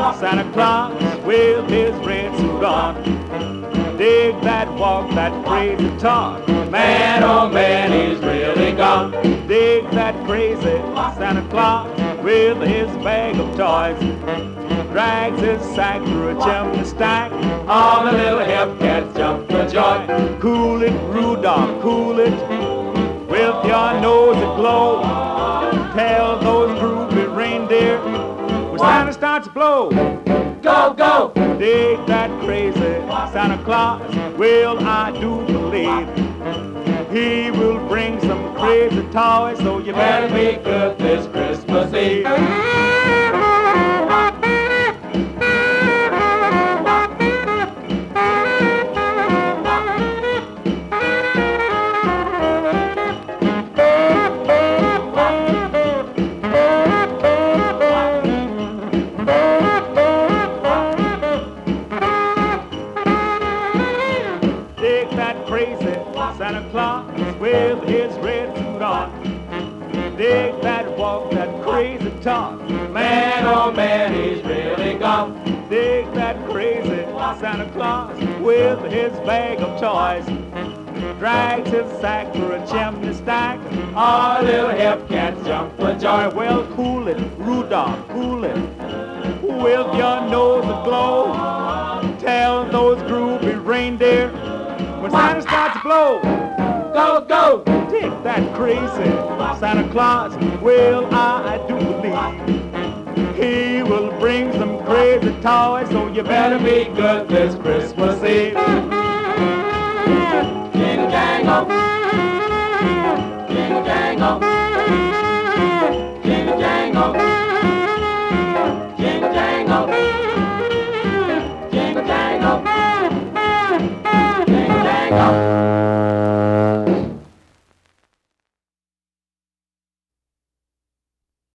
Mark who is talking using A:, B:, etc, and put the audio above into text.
A: Santa Claus with his red suit on. Dig that walk, that crazy talk. Man, oh man, he's really gone. Dig that crazy Santa Claus with his bag of toys. Drags his sack through a chimney stack. All the little hip cats jump for joy. Cool it, Rudolph, cool it. With your nose aglow. Tell those groovy reindeer when Santa starts to blow. Go, go! Dig that crazy Santa Claus. Well, I do believe he will bring some crazy toys, so you better be good this Christmas Eve. Santa Claus with his red suit on. Dig that walk, that crazy talk. Man, oh man, he's really gone. Dig that crazy Santa Claus with his bag of toys. Drags his sack through a chimney stack. All little hip cats jump for joy. Well, cool it, Rudolph, cool it. With your nose aglow. Tell those groovy reindeer when Santa starts to blow. Go, go! Dig that crazy Santa Claus. Well, I do believe he will bring some crazy toys, so you better be good this Christmas Eve. Jingle jangle, jingle jangle.